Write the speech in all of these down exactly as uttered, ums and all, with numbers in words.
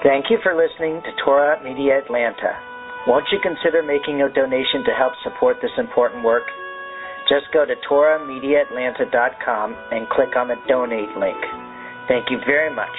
Thank you for listening to Torah Media Atlanta. Won't you consider making a donation to help support this important work? Just go to torah media atlanta dot com and click on the donate link. Thank you very much.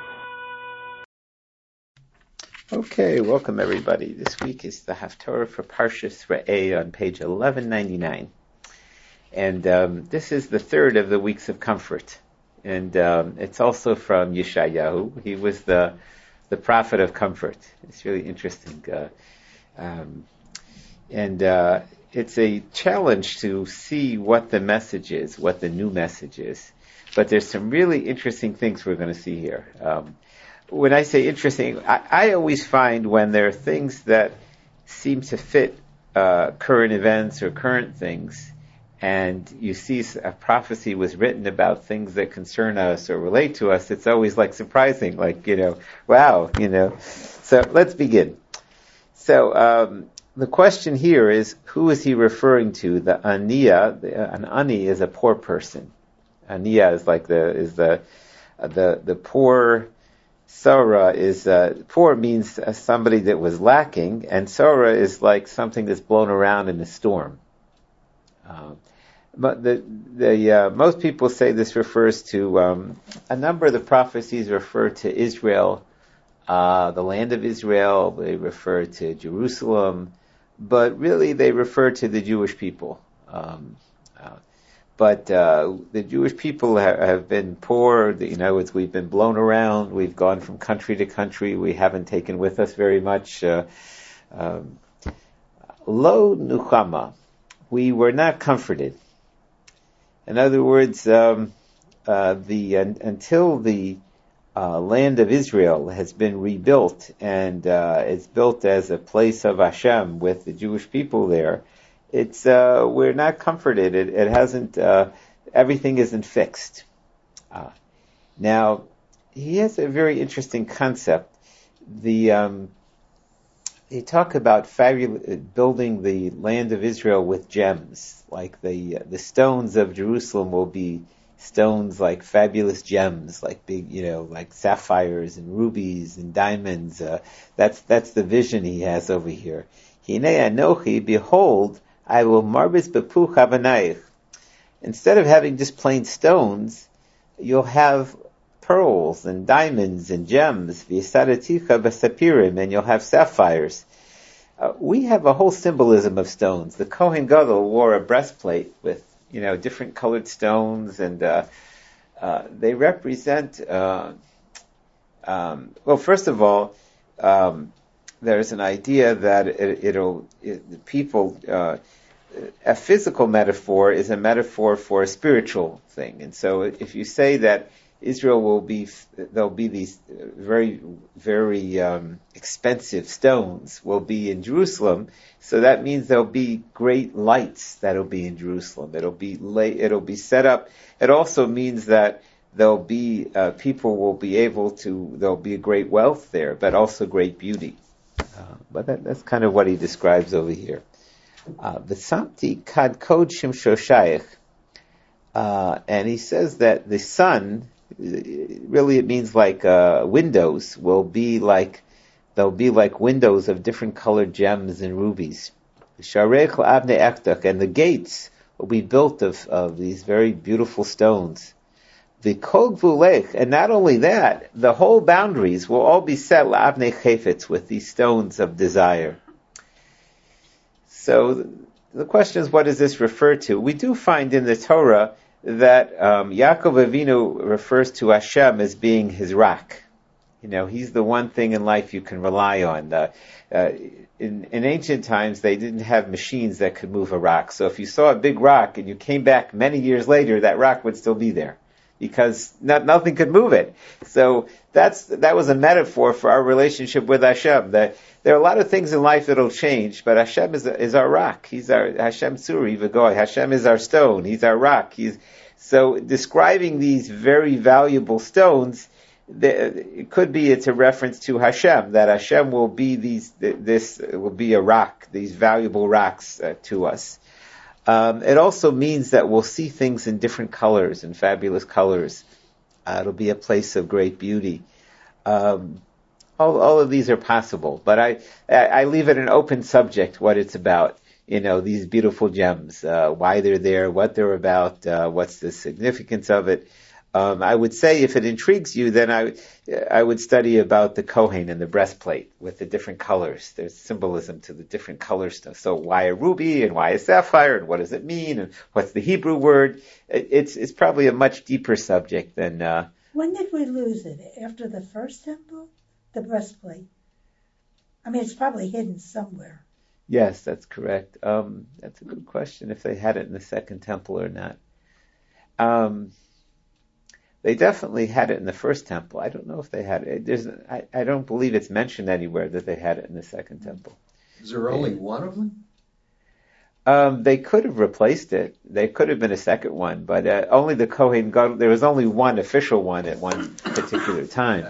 Okay, welcome everybody. This week is the Haftorah for Parshas Re'eh on page eleven ninety-nine. And um, this is the third of the weeks of comfort. And um, it's also from Yeshayahu. He was the the prophet of comfort. It's really interesting. Uh, um, and uh, it's a challenge to see what the message is, what the new message is. But there's some really interesting things we're going to see here. Um, when I say interesting, I, I always find when there are things that seem to fit uh, current events or current things, and you see a prophecy was written about things that concern us or relate to us, it's always like surprising, like, you know, wow, you know. So let's begin. So um, the question here is, who is he referring to? The Aniya, the, an Ani is a poor person. Aniya is like the, is the, uh, the, the poor. Sarah is, uh, poor means uh, somebody that was lacking, and Sarah is like something that's blown around in a storm. Um, but the, the, uh, most people say this refers to, um, a number of the prophecies refer to Israel, uh, the land of Israel, they refer to Jerusalem, but really they refer to the Jewish people. Um, uh, But uh, the Jewish people have, have been poor. You know, it's, we've been blown around. We've gone from country to country. We haven't taken with us very much. Uh, um, Lo nuchama, we were not comforted. In other words, um, uh, the uh, until the uh, land of Israel has been rebuilt and uh, it's built as a place of Hashem with the Jewish people there. It's uh, we're not comforted. It, it hasn't. Uh, everything isn't fixed. Uh, now, he has a very interesting concept. The um, they talk about fabul- building the land of Israel with gems, like the uh, the stones of Jerusalem will be stones like fabulous gems, like big, you know, like sapphires and rubies and diamonds. Uh, that's that's the vision he has over here. Hinei anochi, behold, I will marbis bepuch habanayich. Instead of having just plain stones, you'll have pearls and diamonds and gems, v'yisadaticha b'sapirim, and you'll have sapphires. Uh, we have a whole symbolism of stones. The Kohen Gadol wore a breastplate with, you know, different colored stones, and uh, uh, they represent. Uh, um, well, first of all, um, there's an idea that it, it'll it, people. Uh, a physical metaphor is a metaphor for a spiritual thing, and so if you say that Israel will be, there'll be these very, very um, expensive stones will be in Jerusalem, so that means there'll be great lights that'll be in Jerusalem. It'll be lay, it'll be set up. It also means that there'll be uh, people will be able to. There'll be great wealth there, but also great beauty. Uh, but that, that's kind of what he describes over here. V'samti kad kod shimshoshayich, and he says that the sun, really it means like uh, windows, will be like, they'll be like windows of different colored gems and rubies. Sharech la'avnei ektak, and the gates will be built of, of these very beautiful stones. The kol gvulech, and not only that, the whole boundaries will all be set la'avnei chefetz, with these stones of desire. So the question is, what does this refer to? We do find in the Torah that um, Yaakov Avinu refers to Hashem as being his rock. You know, he's the one thing in life you can rely on. Uh, uh, in, in ancient times, they didn't have machines that could move a rock. So if you saw a big rock and you came back many years later, that rock would still be there, because not, nothing could move it. So that's that was a metaphor for our relationship with Hashem. That there are a lot of things in life that'll change, but Hashem is is our rock. He's our Hashem Suri V'goy. Hashem is our stone. He's our rock. He's so describing these very valuable stones. The, it could be it's a reference to Hashem, that Hashem will be these. This will be a rock. These valuable rocks uh, to us. Um, it also means that we'll see things in different colors and fabulous colors. Uh, it'll be a place of great beauty. Um, all, all of these are possible, but I, I leave it an open subject what it's about. You know, these beautiful gems, uh, why they're there, what they're about, uh, what's the significance of it. Um, I would say if it intrigues you, then I, I would study about the Kohen and the breastplate with the different colors. There's symbolism to the different colors. So why a ruby and why a sapphire and what does it mean and what's the Hebrew word? It's it's probably a much deeper subject than. Uh, when did we lose it? After the first temple, the breastplate. I mean, it's probably hidden somewhere. Yes, that's correct. Um, that's a good question. If they had it in the second temple or not. Um, They definitely had it in the first temple. I don't know if they had it. There's, I, I don't believe it's mentioned anywhere that they had it in the second temple. Is there only one of them? Um, they could have replaced it. There could have been a second one, but uh, only the Kohen God. There was only one official one at one particular time.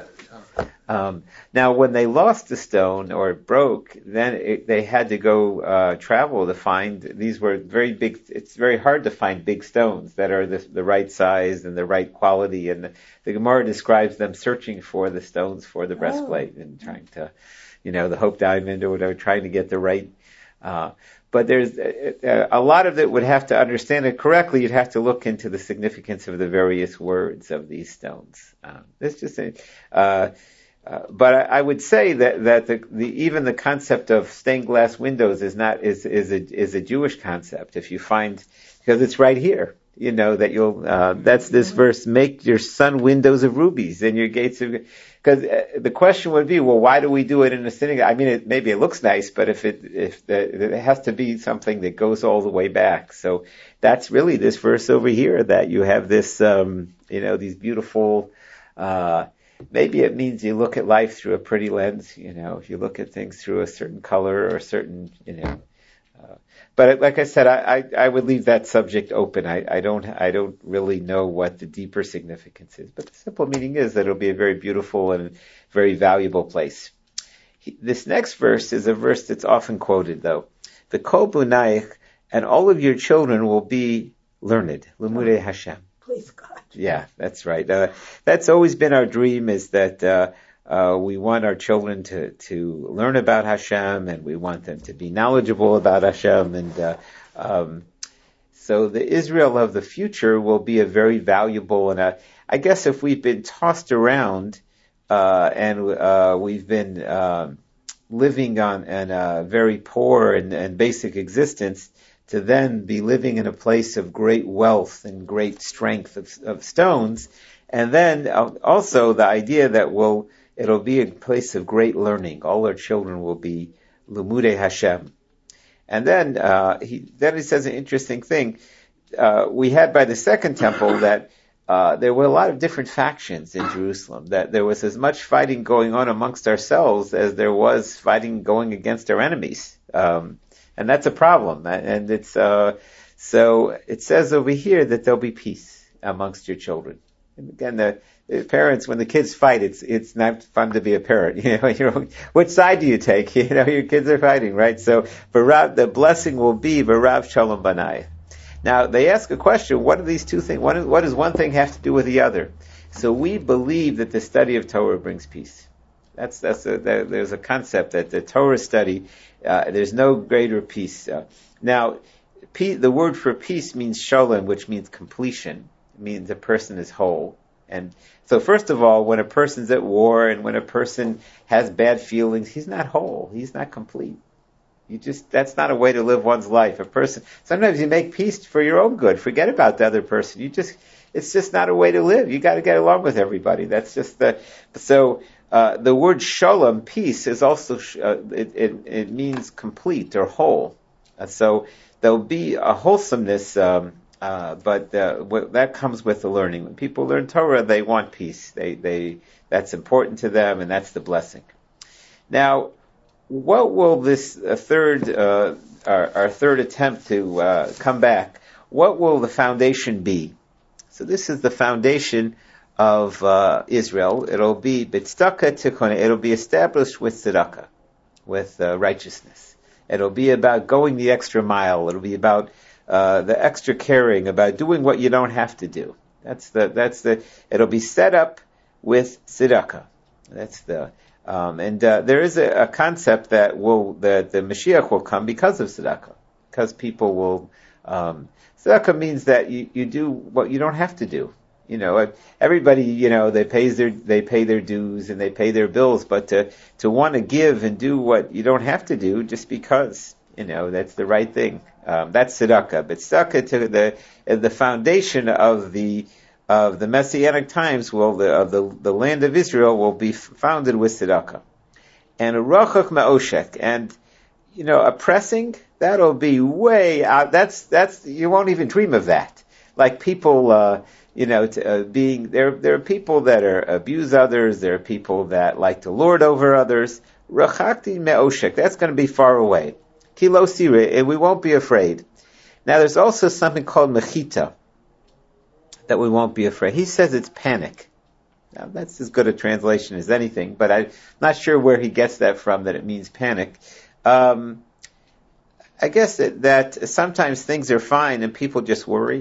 Um, now, when they lost the stone or it broke, then it, they had to go uh, travel to find. These were very big. It's very hard to find big stones that are the, the right size and the right quality. And the, the Gemara describes them searching for the stones for the breastplate oh. and trying to, you know, the Hope Diamond or whatever, trying to get the right. Uh, but there's a, a lot of it would have to understand it correctly. You'd have to look into the significance of the various words of these stones. Um, it's just a. Uh, Uh, but I, I would say that that the, the even the concept of stained glass windows is not is is a is a Jewish concept. If you find, because it's right here, you know that you'll uh, that's this verse: make your sun windows of rubies and your gates of. Because uh, the question would be, well, why do we do it in a synagogue? I mean, it, maybe it looks nice, but if it if the, it has to be something that goes all the way back. So that's really this verse over here that you have this, um, you know, these beautiful. Uh, Maybe it means you look at life through a pretty lens, you know, if you look at things through a certain color or a certain, you know. Uh, but like I said, I, I, I would leave that subject open. I, I don't I don't really know what the deeper significance is. But the simple meaning is that it'll be a very beautiful and very valuable place. He, this next verse is a verse that's often quoted, though. The Kol Bunaich, and all of your children will be learned. Limudei Hashem. Please God. Yeah, that's right. Uh, that's always been our dream, is that uh, uh, we want our children to, to learn about Hashem, and we want them to be knowledgeable about Hashem. And uh, um, so the Israel of the future will be a very valuable, and a, I guess if we've been tossed around uh, and uh, we've been uh, living on in a very poor and, and basic existence, to then be living in a place of great wealth and great strength of, of stones, and then also the idea that we'll, it'll be a place of great learning. All our children will be Limudei Hashem. And then uh, he then he says an interesting thing. Uh, we had by the second temple that uh, there were a lot of different factions in Jerusalem, that there was as much fighting going on amongst ourselves as there was fighting going against our enemies. Um, And that's a problem. And it's, uh, so it says over here that there'll be peace amongst your children. And again, the, the parents, when the kids fight, it's, it's not fun to be a parent. You know, you know, which side do you take? You know, your kids are fighting, right? So, Barav, the blessing will be Barav Shalom Banai. Now, they ask a question, what are these two things? What, is, what does one thing have to do with the other? So we believe that the study of Torah brings peace. That's, that's a, that, there's a concept that the Torah study, uh, there's no greater peace. Uh, now, peace, the word for peace means shalom, which means completion. It means a person is whole. And so first of all, when a person's at war and when a person has bad feelings, he's not whole. He's not complete. You just, that's not a way to live one's life. A person, sometimes you make peace for your own good. Forget about the other person. You just, it's just not a way to live. You got to get along with everybody. That's just the, so, Uh, the word shalom, peace, is also, uh, it, it, it means complete or whole. Uh, so there'll be a wholesomeness, um, uh, but uh, w- that comes with the learning. When people learn Torah, they want peace. They, they, that's important to them, and that's the blessing. Now, what will this uh, third, uh, our, our third attempt to uh, come back, what will the foundation be? So this is the foundation of uh, Israel. It'll be bitzdaka tikkun. It'll be established with tzedakah, with uh, righteousness. It'll be about going the extra mile. It'll be about uh, the extra caring, about doing what you don't have to do. That's the that's the. It'll be set up with tzedakah. That's the Um, and uh, there is a, a concept that will that the Mashiach will come because of tzedakah, because people will. Um, tzedakah means that you, you do what you don't have to do. You know, everybody, you know, they pays their they pay their dues and they pay their bills, but to to want to give and do what you don't have to do just because, you know, that's the right thing. Um, that's tzedakah. But tzedakah to the the foundation of the of the Messianic times will the of the the land of Israel will be founded with tzedakah. And rachak ma'oshek, and you know, oppressing, that'll be way out. That's that's you won't even dream of that. Like people. Uh, You know, to, uh, being there, there are people that are abuse others. There are people that like to lord over others. Rachakti me'oshek. That's going to be far away. Kilo sire, and we won't be afraid. Now, there's also something called mechita that we won't be afraid. He says it's panic. Now, that's as good a translation as anything, but I'm not sure where he gets that from. That it means panic. Um, I guess that, that sometimes things are fine and people just worry.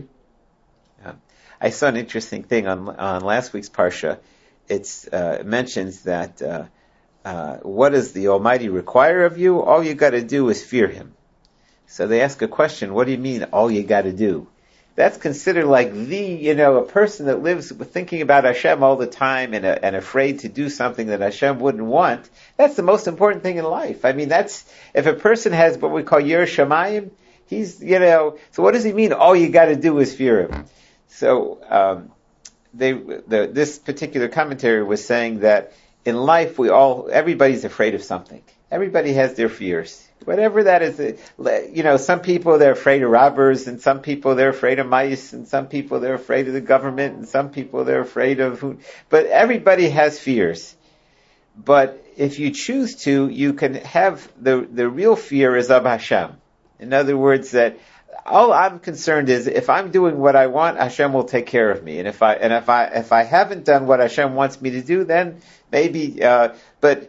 I saw an interesting thing on on last week's Parsha. It's, uh, it mentions that uh, uh, what does the Almighty require of you? All you got to do is fear Him. So they ask a question, what do you mean, all you got to do? That's considered like the, you know, a person that lives thinking about Hashem all the time and, uh, and afraid to do something that Hashem wouldn't want. That's the most important thing in life. I mean, that's, if a person has what we call Yer Shamayim, he's, you know, so what does he mean, all you got to do is fear Him? So um, they, the, this particular commentary was saying that in life we all, everybody's afraid of something. Everybody has their fears, whatever that is. You know, some people they're afraid of robbers, and some people they're afraid of mice, and some people they're afraid of the government, and some people they're afraid of who. But everybody has fears. But if you choose to, you can have the the real fear is of Hashem. In other words, that. All I'm concerned is if I'm doing what I want, Hashem will take care of me. And if I and if I if I haven't done what Hashem wants me to do, then maybe. Uh, but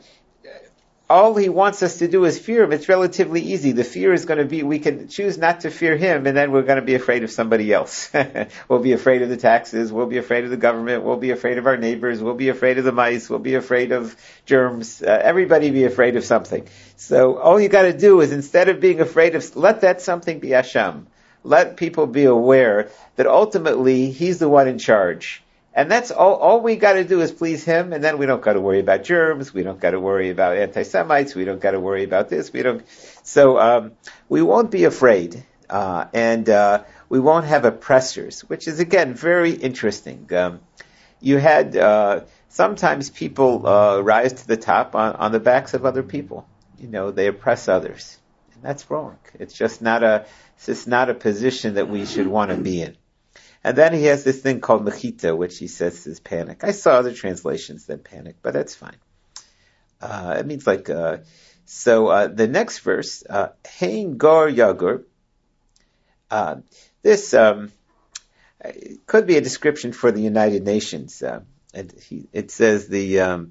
all He wants us to do is fear Him. It's relatively easy. The fear is going to be we can choose not to fear Him, and then we're going to be afraid of somebody else. We'll be afraid of the taxes. We'll be afraid of the government. We'll be afraid of our neighbors. We'll be afraid of the mice. We'll be afraid of germs. Uh, everybody be afraid of something. So all you got to do is instead of being afraid of, let that something be Hashem. Let people be aware that ultimately He's the one in charge. And that's all, all we got to do is please Him, and then we don't got to worry about germs, we don't got to worry about anti-Semites, we don't got to worry about this, we don't, so, um, we won't be afraid, uh, and, uh, we won't have oppressors, which is again very interesting. Um, you had, uh, sometimes people, uh, rise to the top on, on the backs of other people. You know, they oppress others. And that's wrong. It's just not a, it's just not a position that we should want to be in. And then he has this thing called mechita, which he says is panic. I saw other translations than panic, but that's fine. Uh, it means like, uh, so, uh, the next verse, uh, Hein Gor Yagur, uh, this, um, it could be a description for the United Nations. Uh, it, he, it says the, um,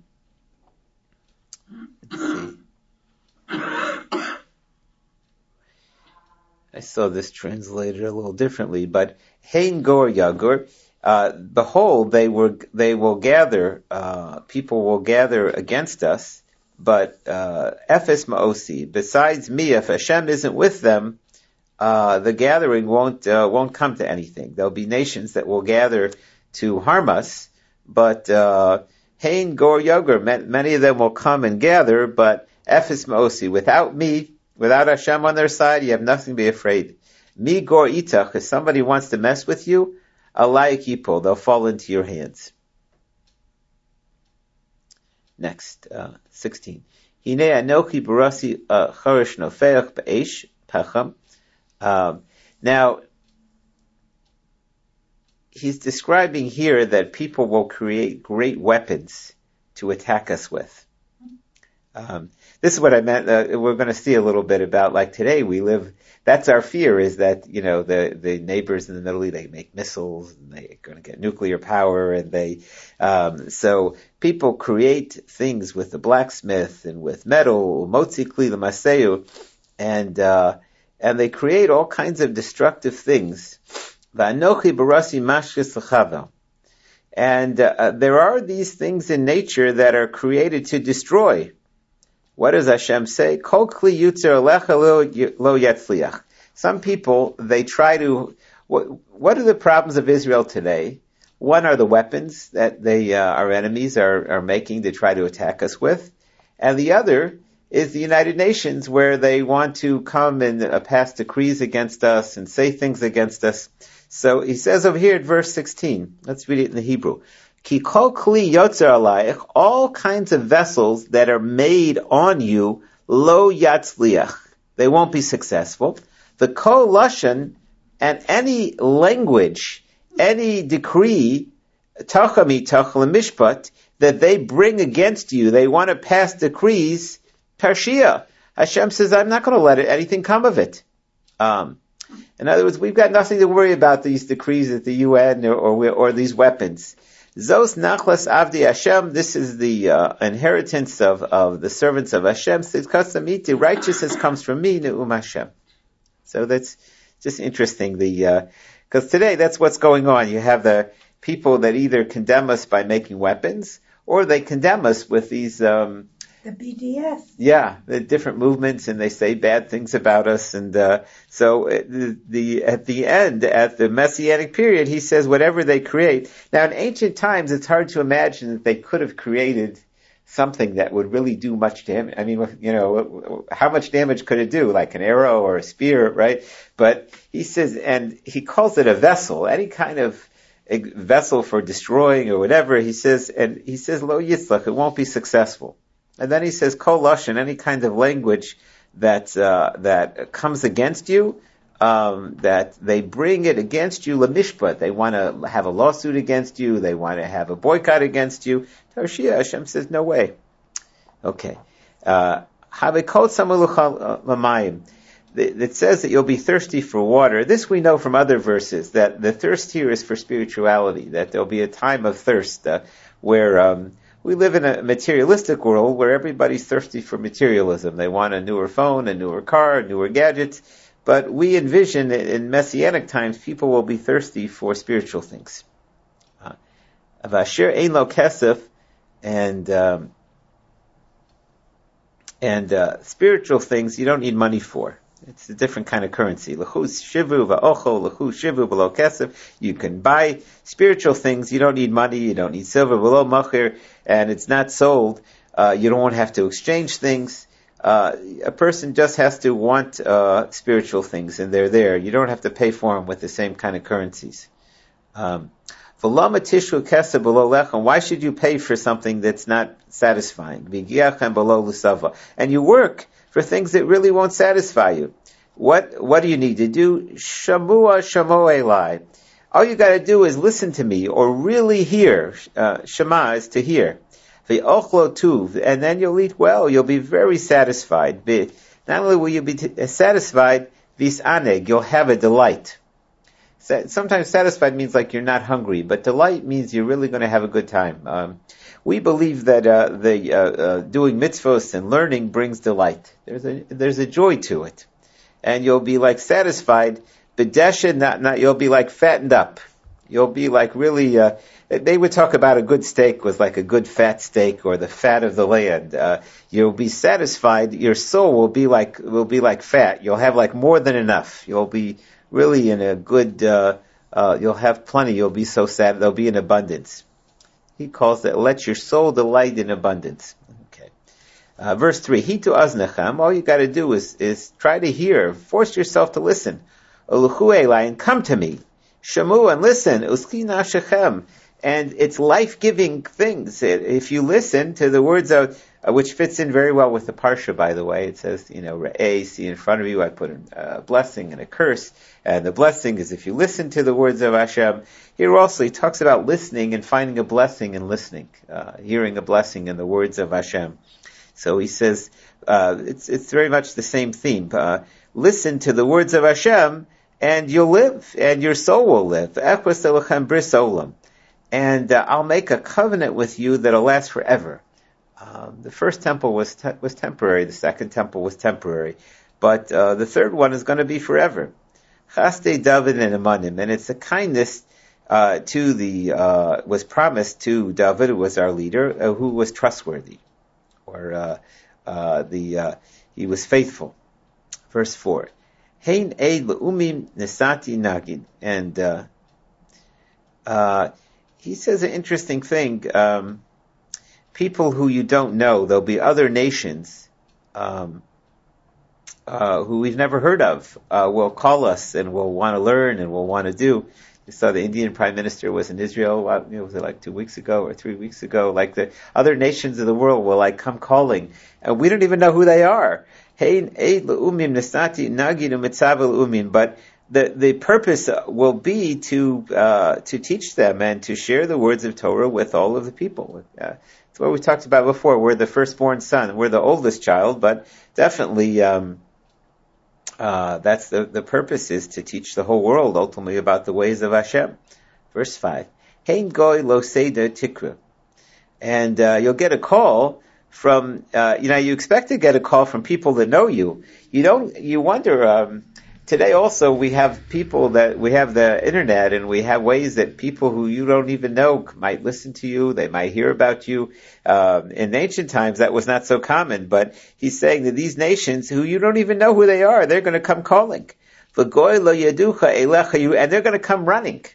let's see. I saw this translated a little differently, but Hein Gor Yagur, uh, behold, they were, they will gather, uh, people will gather against us, but, uh, Ephes Ma'osi, besides me, if Hashem isn't with them, uh, the gathering won't, uh, won't come to anything. There'll be nations that will gather to harm us, but, uh, Hein Gor Yagur, many of them will come and gather, but Ephes Ma'osi, without me, without Hashem on their side, you have nothing to be afraid. Mi Gor Itach, if somebody wants to mess with you, Alai Kipo, they'll fall into your hands. Next, uh, sixteen. Hine Anochi Barasi Charish Nofeach Be'esh Pacham. Now, he's describing here that people will create great weapons to attack us with. Um, this is what I meant. Uh, we're going to see a little bit about, like today we live, that's our fear is that, you know, the, the neighbors in the Middle East, they make missiles and they're going to get nuclear power and they, um, so people create things with the blacksmith and with metal, motzi kli l'maseu, and, uh, and they create all kinds of destructive things. V'anochi barasi mashkis l'chava. And uh, there are these things in nature that are created to destroy. What does Hashem say? Kol kli yutzer alecha lo yatzliach. Some people, they try to, what, what are the problems of Israel today? One are the weapons that they, uh, our enemies are, are making to try to attack us with. And the other is the United Nations, where they want to come and uh, pass decrees against us and say things against us. So he says over here at verse sixteen, let's read it in the Hebrew. Ki kol kli yotzer alayich, all kinds of vessels that are made on you, lo yatzliach, they won't be successful. The kol lashon, and any language, any decree, tachamitach lemishpat, that they bring against you, they want to pass decrees, Tarshia. Hashem says, I'm not going to let it, anything come of it. Um, in other words, we've got nothing to worry about these decrees at the U N or, or, or these weapons. Zos nachlas avdi Hashem, this is the uh, inheritance of, of the servants of Hashem. Says, kasamiti, righteousness comes from me, ne'um Hashem. So that's just interesting, the, because uh, today that's what's going on. You have the people that either condemn us by making weapons, or they condemn us with these, um, the B D S. Yeah, the different movements, and they say bad things about us. And uh, so the, the at the end, at the Messianic period, he says whatever they create. Now, in ancient times, it's hard to imagine that they could have created something that would really do much damage. I mean, you know, how much damage could it do? Like an arrow or a spear, right? But he says, and he calls it a vessel, any kind of a vessel for destroying or whatever. He says, and he says, lo yitzlach, it won't be successful. And then he says, kol lashon, any kind of language that uh, that comes against you, um, that they bring it against you, lemishpat. They want to have a lawsuit against you. They want to have a boycott against you. Tarshia, Hashem says, no way. Okay. Habekot samalucha lamayim. It says that you'll be thirsty for water. This we know from other verses, that the thirst here is for spirituality, that there'll be a time of thirst uh, where um, we live in a materialistic world where everybody's thirsty for materialism. They want a newer phone, a newer car, newer gadgets. But we envision in Messianic times, people will be thirsty for spiritual things. Avashir ein lo kesef, and um, and uh, spiritual things you don't need money for. It's a different kind of currency. L'chus shivu va'ocho, l'chus shivu below kesef. You can buy spiritual things. You don't need money. You don't need silver below machir, and it's not sold. Uh, you don't have to exchange things. Uh, a person just has to want uh, spiritual things, and they're there. You don't have to pay for them with the same kind of currencies. Um, Why should you pay for something that's not satisfying? And you work for things that really won't satisfy you. What what do you need to do? Shamua shamo elai. All you got to do is listen to me, or really hear. Uh, Shema is to hear. V'ochlo tuv, and then you'll eat well. You'll be very satisfied. Not only will you be t- satisfied, vis'aneg, you'll have a delight. Sometimes satisfied means like you're not hungry, but delight means you're really going to have a good time. Um, we believe that uh, the uh, uh, doing mitzvos and learning brings delight. There's a there's a joy to it, and you'll be like satisfied. Bedesha, not not you'll be like fattened up. You'll be like really. Uh, they would talk about a good steak was like a good fat steak, or the fat of the land. Uh, you'll be satisfied. Your soul will be like will be like fat. You'll have like more than enough. You'll be really in a good, uh, uh, you'll have plenty, you'll be so sad, there'll be in abundance. He calls it, let your soul delight in abundance. Okay. Uh, verse three, Hitu aznechem, all you gotta do is, is try to hear, force yourself to listen. Uluchu elai, and come to me. Shamu, and listen. Uski nashechem, and it's life-giving things. If you listen to the words of, Uh, which fits in very well with the Parsha, by the way. It says, you know, Re'eh, see in front of you, I put a blessing and a curse. And the blessing is if you listen to the words of Hashem. Here also, he talks about listening and finding a blessing in listening, uh, hearing a blessing in the words of Hashem. So he says, uh, it's, it's very much the same theme. Uh, listen to the words of Hashem, and you'll live, and your soul will live. And uh, I'll make a covenant with you that'll last forever. Um, the first temple was te- was temporary. The second temple was temporary, but uh, the third one is going to be forever. Chaste David and Amanim, and it's a kindness uh, to the uh, was promised to David, who was our leader, uh, who was trustworthy, or uh, uh, the uh, he was faithful. Verse four. Hein eid le'umim nesati nagid, and uh, uh, he says an interesting thing. Um, people who you don't know, there'll be other nations um, uh, who we've never heard of, uh, will call us and will want to learn and will want to do. You saw the Indian Prime Minister was in Israel, uh, you know, was it like two weeks ago or three weeks ago? Like the other nations of the world will like come calling, and we don't even know who they are. But the the purpose will be to uh, to teach them and to share the words of Torah with all of the people. Uh, it's what we talked about before. We're the firstborn son. We're the oldest child, but definitely um, uh, that's the the purpose is to teach the whole world ultimately about the ways of Hashem. Verse five. Hein goy lo seder tikra, and uh, you'll get a call from uh, you know you expect to get a call from people that know you. You don't. You wonder. Um, Today also we have people that, we have the internet and we have ways that people who you don't even know might listen to you, they might hear about you. Um, in ancient times that was not so common, but he's saying that these nations who you don't even know who they are, they're going to come calling. V'goy lo yaducha elecha, and they're going to come running.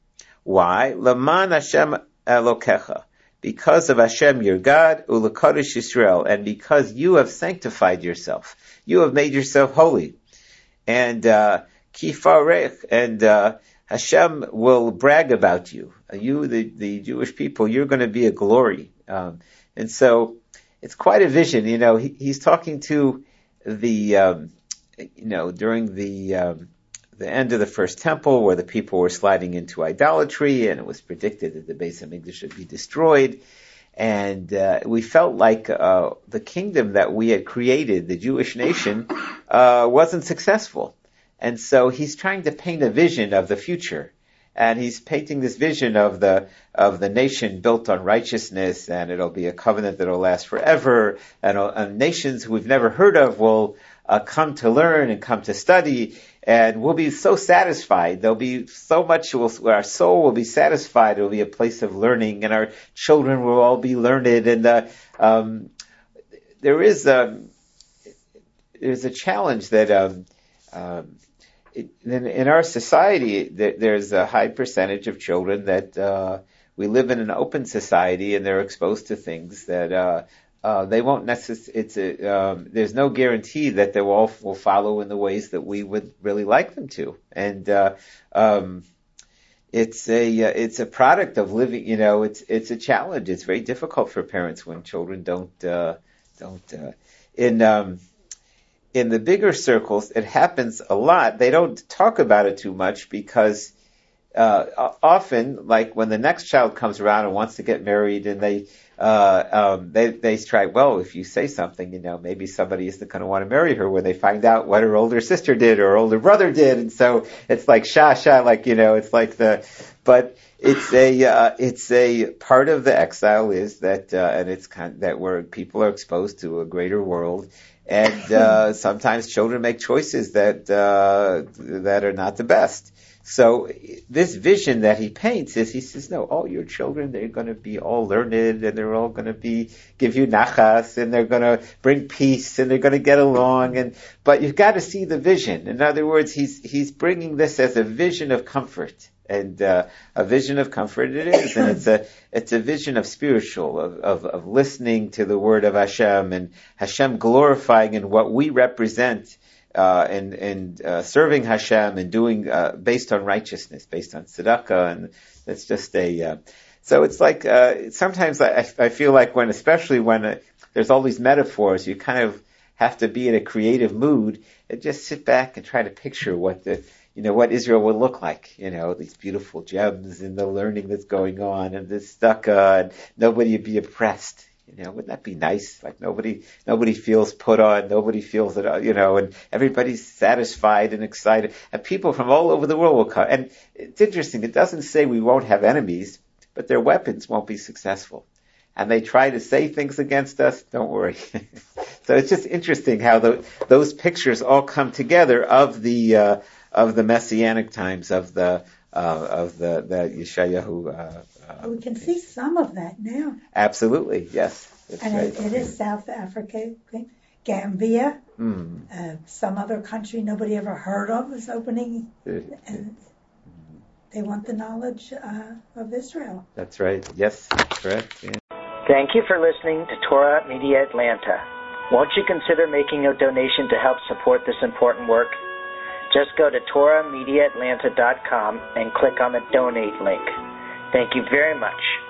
Why? Laman Hashem Elokecha. Because of Hashem your God, u'lekodesh Yisrael, and because you have sanctified yourself. You have made yourself holy. And uh, kifarech, and uh, Hashem will brag about you. You, the, the Jewish people, you're going to be a glory. Um, and so it's quite a vision. You know, he, he's talking to the, um, you know, during the um, the end of the first temple, where the people were sliding into idolatry, and it was predicted that the Beis Hamikdash should be destroyed. And uh, we felt like uh, the kingdom that we had created, the Jewish nation, uh, wasn't successful. And so he's trying to paint a vision of the future. And he's painting this vision of the of the nation built on righteousness, and it'll be a covenant that will last forever. And, and nations who we've never heard of will uh, come to learn and come to study. And we'll be so satisfied. There'll be so much, we'll, our soul will be satisfied. It will be a place of learning, and our children will all be learned. And uh, um, there is a, there's a challenge that um, um, it, in, in our society, there, there's a high percentage of children that uh, we live in an open society, and they're exposed to things that uh, Uh, they won't necessarily, it's a, um, there's no guarantee that they all will follow in the ways that we would really like them to. And, uh, um, it's a, uh, it's a product of living, you know, it's, it's a challenge. It's very difficult for parents when children don't, uh, don't, uh, in, um, in the bigger circles, it happens a lot. They don't talk about it too much because, uh, often, like when the next child comes around and wants to get married, and they, Uh, um, they, they try, well, if you say something, you know, maybe somebody isn't going to want to marry her when they find out what her older sister did or her older brother did. And so it's like, sha, sha, like, you know, it's like the, but it's a, uh, it's a part of the exile is that, uh, and it's kind of that where people are exposed to a greater world. And, uh, sometimes children make choices that, uh, that are not the best. So this vision that he paints is, he says, no, all your children, they're going to be all learned, and they're all going to be, give you nachas, and they're going to bring peace, and they're going to get along, and, but you've got to see the vision. In other words, he's, he's bringing this as a vision of comfort, and, uh, a vision of comfort it is, and it's a, it's a vision of spiritual, of, of, of listening to the word of Hashem, and Hashem glorifying in what we represent, Uh, and, and, uh, serving Hashem and doing, uh, based on righteousness, based on tzedakah, and it's just a, uh, so it's like, uh, sometimes I, I feel like when, especially when uh, there's all these metaphors, you kind of have to be in a creative mood and just sit back and try to picture what the, you know, what Israel would look like, you know, these beautiful gems and the learning that's going on and this tzedakah, and nobody would be oppressed. You know, wouldn't that be nice? Like nobody, nobody feels put on, nobody feels it, you know, and everybody's satisfied and excited, and people from all over the world will come. And it's interesting, it doesn't say we won't have enemies, but their weapons won't be successful. And they try to say things against us, don't worry. So it's just interesting how the, those pictures all come together of the, uh, of the messianic times, of the, uh, of the the Yeshayahu. Uh, uh, We can see some of that now. Absolutely, yes. That's And right. it, it is South Africa, Gambia, Mm. uh, some other country nobody ever heard of is opening, and they want the knowledge uh, of Israel. That's right. Yes, correct. Yeah. Thank you for listening to Torah Media Atlanta. Won't you consider making a donation to help support this important work? Just go to Torah Media Atlanta dot com and click on the donate link. Thank you very much.